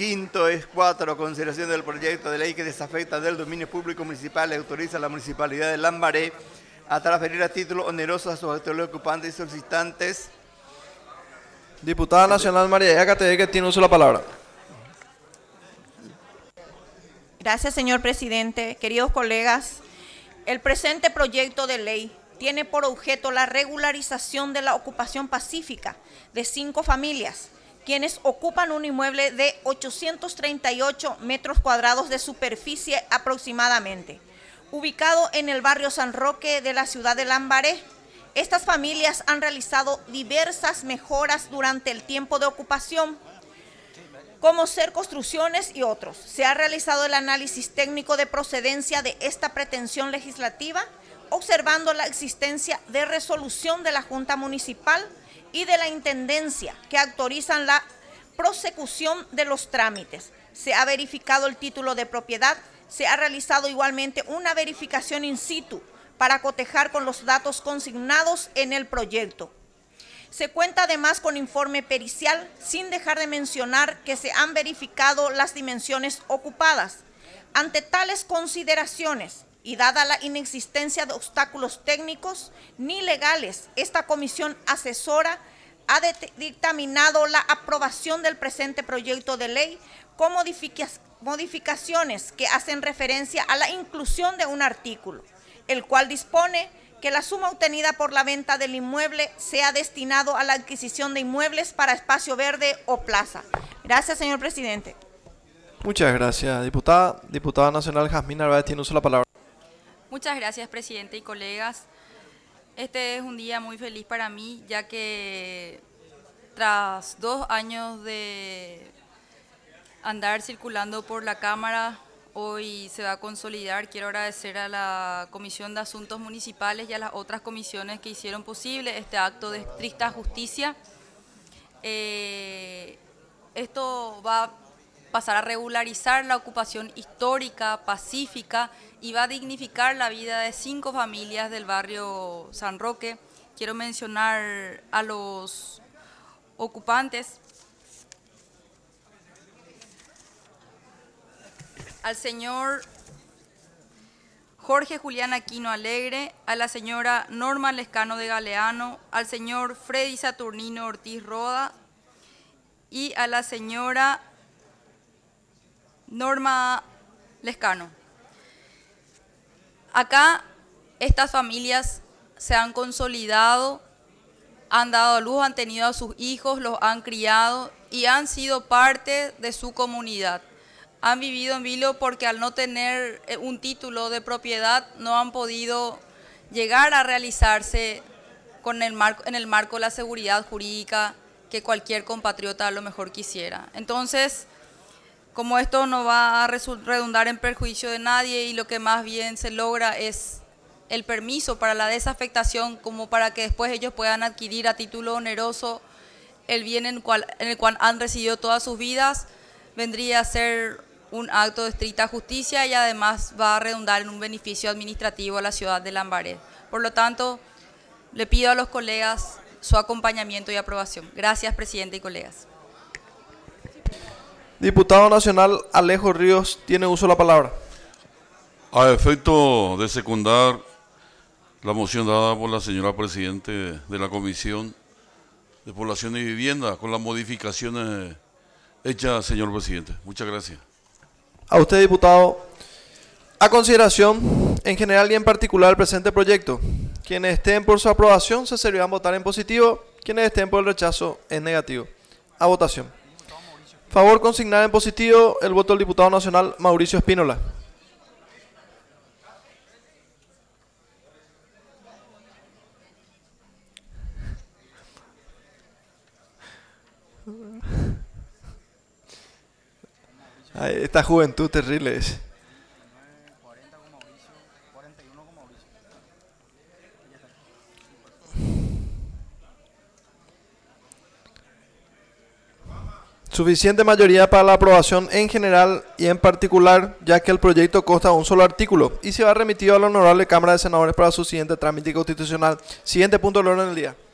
quinto es 4. Consideración del proyecto de ley que desafecta del dominio público municipal y autoriza a la Municipalidad de Lambaré a transferir a título oneroso a sus actuales ocupantes y solicitantes. Diputada Nacional María Yacatey, que tiene uso de la palabra. Gracias, señor presidente. Queridos colegas, el presente proyecto de ley tiene por objeto la regularización de la ocupación pacífica de 5 familias, quienes ocupan un inmueble de 838 metros cuadrados de superficie aproximadamente, ubicado en el barrio San Roque de la ciudad de Lambaré. Estas familias han realizado diversas mejoras durante el tiempo de ocupación, como ser construcciones y otros. Se ha realizado el análisis técnico de procedencia de esta pretensión legislativa, observando la existencia de resolución de la Junta Municipal y de la Intendencia que autorizan la prosecución de los trámites. Se ha verificado el título de propiedad, se ha realizado igualmente una verificación in situ para cotejar con los datos consignados en el proyecto. Se cuenta además con informe pericial, sin dejar de mencionar que se han verificado las dimensiones ocupadas. Ante tales consideraciones y dada la inexistencia de obstáculos técnicos ni legales, esta comisión asesora ha dictaminado la aprobación del presente proyecto de ley con modificaciones que hacen referencia a la inclusión de un artículo, el cual dispone que la suma obtenida por la venta del inmueble sea destinado a la adquisición de inmuebles para espacio verde o plaza. Gracias, señor presidente. Muchas gracias, diputada. Diputada Nacional Jazmín Narváez tiene uso de la palabra. Muchas gracias, presidente y colegas. Este es un día muy feliz para mí, ya que tras 2 años de andar circulando por la Cámara, hoy se va a consolidar. Quiero agradecer a la Comisión de Asuntos Municipales y a las otras comisiones que hicieron posible este acto de estricta justicia. Esto va a pasar a regularizar la ocupación histórica, pacífica, y va a dignificar la vida de 5 familias del barrio San Roque. Quiero mencionar a los ocupantes: al señor Jorge Julián Aquino Alegre, a la señora Norma Lescano de Galeano, al señor Freddy Saturnino Ortiz Roda y a la señora Norma Lescano. Acá estas familias se han consolidado, han dado a luz, han tenido a sus hijos, los han criado y han sido parte de su comunidad. Han vivido en vilo porque al no tener un título de propiedad no han podido llegar a realizarse en el marco de la seguridad jurídica que cualquier compatriota a lo mejor quisiera. Entonces, como esto no va a redundar en perjuicio de nadie y lo que más bien se logra es el permiso para la desafectación, como para que después ellos puedan adquirir a título oneroso el bien en el cual han residido todas sus vidas, vendría a ser un acto de estricta justicia y además va a redundar en un beneficio administrativo a la ciudad de Lambaré. Por lo tanto, le pido a los colegas su acompañamiento y aprobación. Gracias, presidente y colegas. Diputado Nacional Alejo Ríos tiene uso de la palabra. A efecto de secundar la moción dada por la señora Presidente de la Comisión de Población y Vivienda, con las modificaciones hechas, señor Presidente. Muchas gracias. A usted, diputado. A consideración, en general y en particular, el presente proyecto. Quienes estén por su aprobación se servirán votar en positivo, quienes estén por el rechazo en negativo. A votación. Favor consignar en positivo el voto del diputado nacional Mauricio Espínola. Ay, esta juventud terrible es. Suficiente mayoría para la aprobación en general y en particular, ya que el proyecto consta de un solo artículo y se va remitido a la Honorable Cámara de Senadores para su siguiente trámite constitucional. Siguiente punto del orden del día.